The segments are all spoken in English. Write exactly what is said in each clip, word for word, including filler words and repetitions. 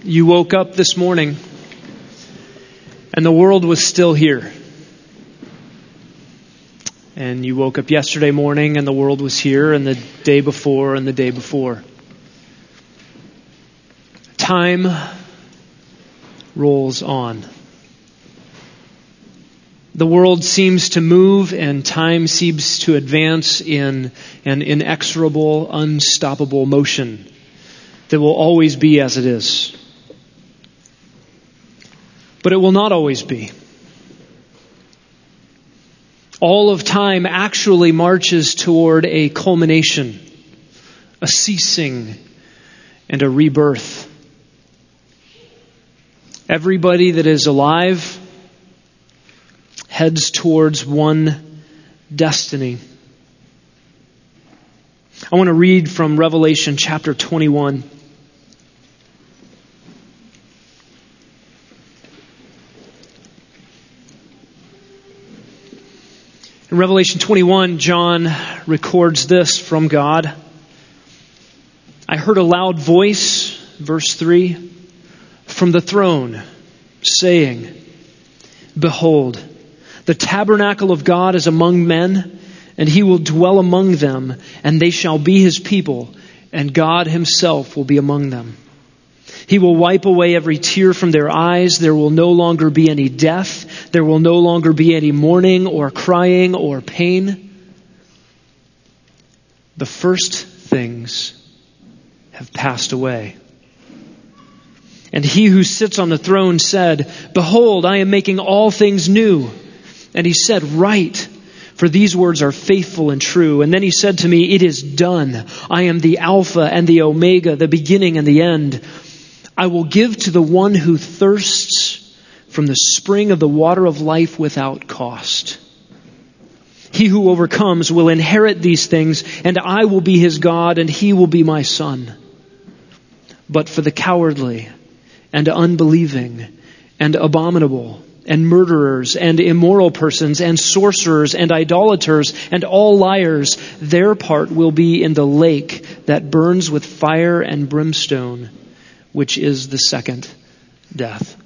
You woke up this morning and the world was still here. And you woke up yesterday morning and the world was here, and the day before and the day before. Time rolls on. The world seems to move and time seems to advance in an inexorable, unstoppable motion that will always be as it is. But it will not always be. All of time actually marches toward a culmination, a ceasing, and a rebirth. Everybody that is alive heads towards one destiny. I want to read from Revelation chapter twenty-one. In Revelation twenty-one, John records this from God. I heard a loud voice, verse three, from the throne, saying, "Behold, the tabernacle of God is among men, and he will dwell among them, and they shall be his people, and God himself will be among them. He will wipe away every tear from their eyes. There will no longer be any death. There will no longer be any mourning or crying or pain. The first things have passed away." And he who sits on the throne said, "Behold, I am making all things new." And he said, "Write, for these words are faithful and true." And then he said to me, "It is done. I am the Alpha and the Omega, the beginning and the end. I will give to the one who thirsts from the spring of the water of life without cost. He who overcomes will inherit these things, and I will be his God, and he will be my son. But for the cowardly and unbelieving and abominable and murderers and immoral persons and sorcerers and idolaters and all liars, their part will be in the lake that burns with fire and brimstone, which is the second death."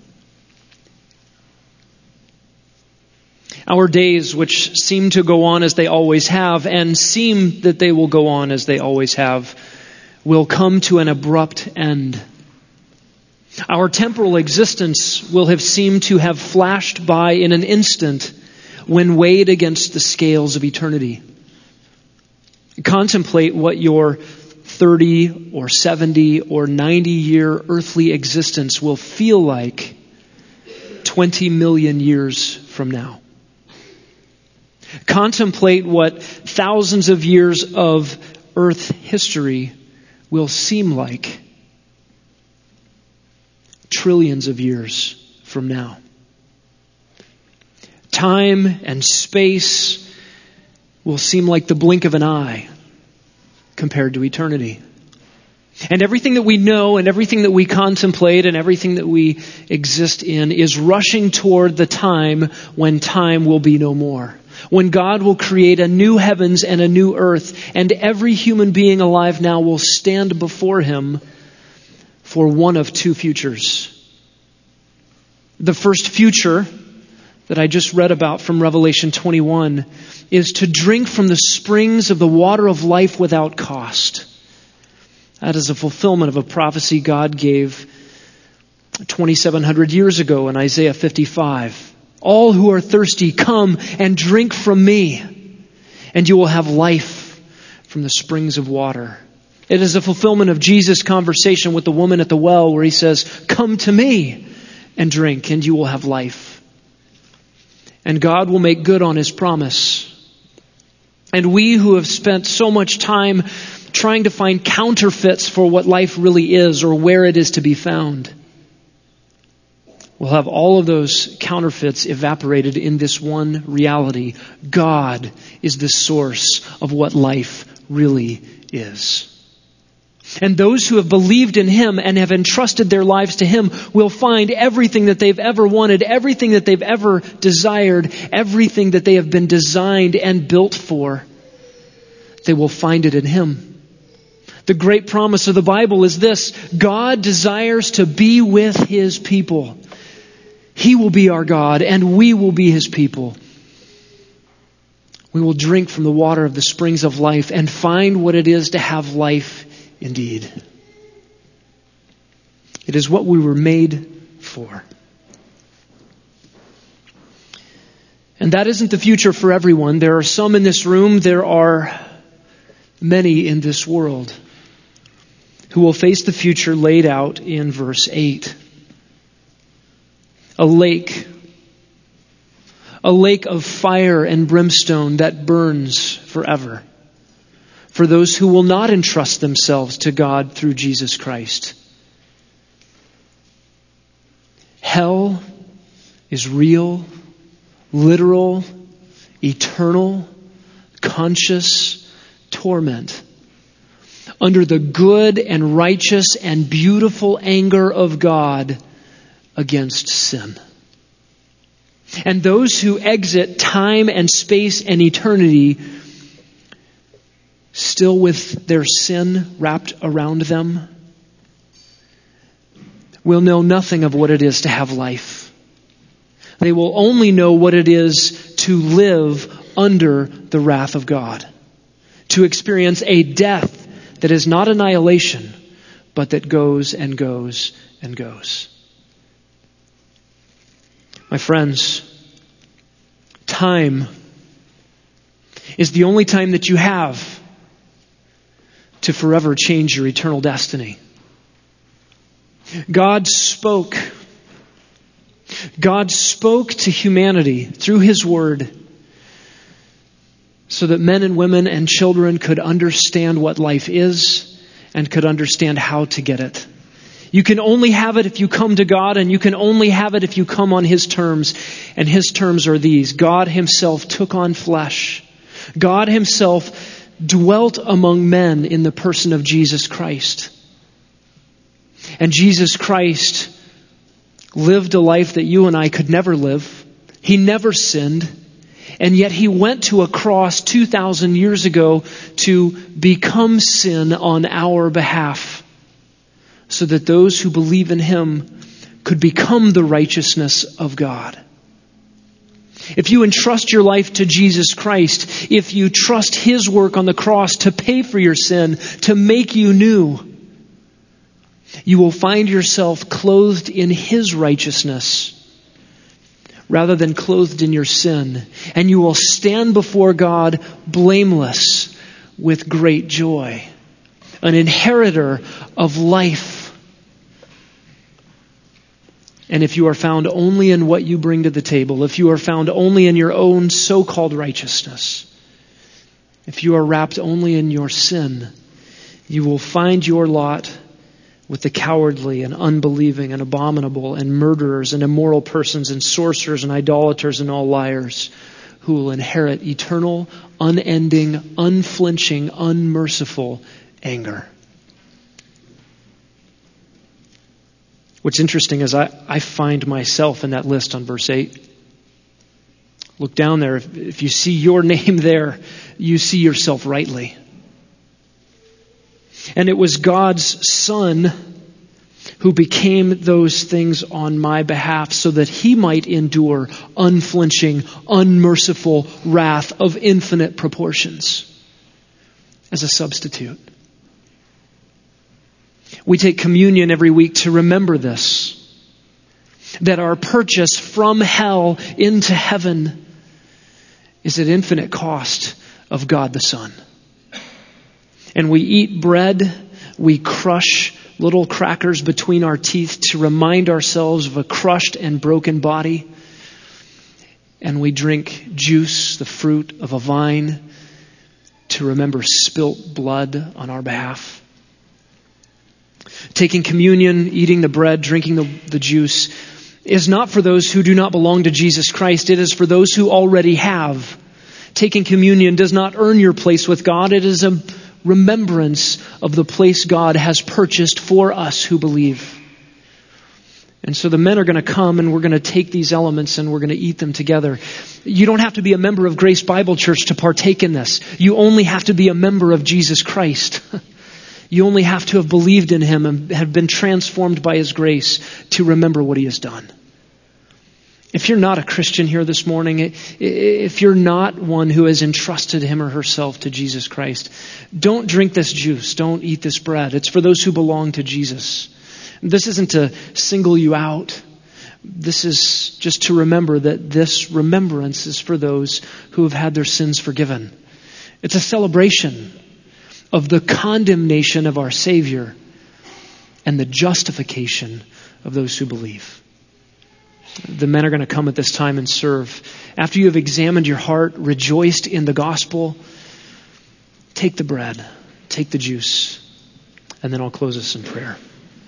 Our days, which seem to go on as they always have, and seem that they will go on as they always have, will come to an abrupt end. Our temporal existence will have seemed to have flashed by in an instant when weighed against the scales of eternity. Contemplate what your thirty or seventy or ninety year earthly existence will feel like twenty million years from now. Contemplate what thousands of years of earth history will seem like trillions of years from now. Time and space will seem like the blink of an eye compared to eternity. And everything that we know and everything that we contemplate and everything that we exist in is rushing toward the time when time will be no more. When God will create a new heavens and a new earth, and every human being alive now will stand before him for one of two futures. The first future that I just read about from Revelation twenty-one is to drink from the springs of the water of life without cost. That is a fulfillment of a prophecy God gave twenty-seven hundred years ago in Isaiah fifty-five. "All who are thirsty, come and drink from me, and you will have life from the springs of water." It is a fulfillment of Jesus' conversation with the woman at the well where he says, "Come to me and drink, and you will have life." And God will make good on his promise. And we who have spent so much time trying to find counterfeits for what life really is or where it is to be found, we'll have all of those counterfeits evaporated in this one reality. God is the source of what life really is. And those who have believed in him and have entrusted their lives to him will find everything that they've ever wanted, everything that they've ever desired, everything that they have been designed and built for. They will find it in him. The great promise of the Bible is this: God desires to be with His people. He will be our God, and we will be His people. We will drink from the water of the springs of life and find what it is to have life indeed. It is what we were made for. And that isn't the future for everyone. There are some in this room, there are many in this world who will face the future laid out in verse eight. A lake, a lake of fire and brimstone that burns forever for those who will not entrust themselves to God through Jesus Christ. Hell is real, literal, eternal, conscious torment under the good and righteous and beautiful anger of God against sin. And those who exit time and space and eternity still with their sin wrapped around them will know nothing of what it is to have life. They will only know what it is to live under the wrath of God, to experience a death that is not annihilation, but that goes and goes and goes. My friends, time is the only time that you have to forever change your eternal destiny. God spoke. God spoke to humanity through His Word so that men and women and children could understand what life is and could understand how to get it. You can only have it if you come to God, and you can only have it if you come on His terms. And His terms are these: God Himself took on flesh. God Himself dwelt among men in the person of Jesus Christ. And Jesus Christ lived a life that you and I could never live. He never sinned. And yet He went to a cross two thousand years ago to become sin on our behalf, so that those who believe in Him could become the righteousness of God. If you entrust your life to Jesus Christ, if you trust His work on the cross to pay for your sin, to make you new, you will find yourself clothed in His righteousness rather than clothed in your sin. And you will stand before God blameless with great joy, an inheritor of life. And if you are found only in what you bring to the table, if you are found only in your own so-called righteousness, if you are wrapped only in your sin, you will find your lot with the cowardly and unbelieving and abominable and murderers and immoral persons and sorcerers and idolaters and all liars, who will inherit eternal, unending, unflinching, unmerciful anger. What's interesting is I, I find myself in that list on verse eight. Look down there. If, if you see your name there, you see yourself rightly. And it was God's Son who became those things on my behalf so that He might endure unflinching, unmerciful wrath of infinite proportions as a substitute. We take communion every week to remember this, that our purchase from hell into heaven is at infinite cost of God the Son. And we eat bread, we crush little crackers between our teeth to remind ourselves of a crushed and broken body. And we drink juice, the fruit of a vine, to remember spilt blood on our behalf. Taking communion, eating the bread, drinking the, the juice is not for those who do not belong to Jesus Christ. It is for those who already have. Taking communion does not earn your place with God. It is a remembrance of the place God has purchased for us who believe. And so the men are going to come and we're going to take these elements and we're going to eat them together. You don't have to be a member of Grace Bible Church to partake in this. You only have to be a member of Jesus Christ. You only have to have believed in him and have been transformed by his grace to remember what he has done. If you're not a Christian here this morning, if you're not one who has entrusted him or herself to Jesus Christ, don't drink this juice. Don't eat this bread. It's for those who belong to Jesus. This isn't to single you out. This is just to remember that this remembrance is for those who have had their sins forgiven. It's a celebration of the condemnation of our Savior and the justification of those who believe. The men are going to come at this time and serve. After you have examined your heart, rejoiced in the gospel, take the bread, take the juice, and then I'll close us in prayer.